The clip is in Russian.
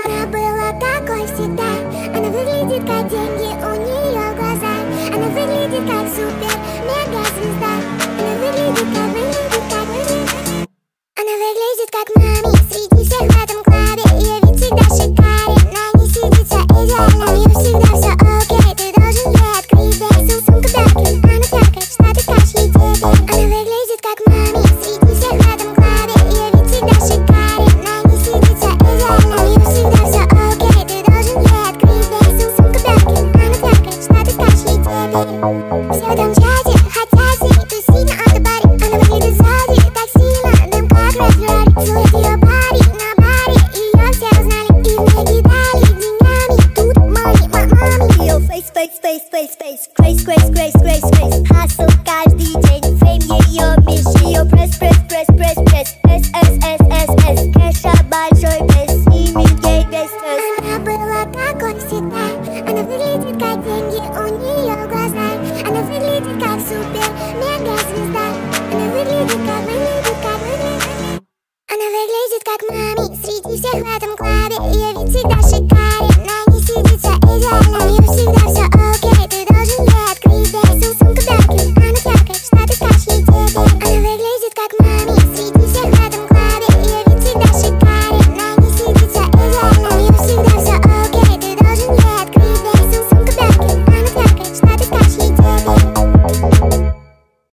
Она была такой всегда. Она выглядит как деньги, у нее глаза. Она выглядит как супер, мега звезда. Она выглядит как, выглядит как, выглядит. Она выглядит как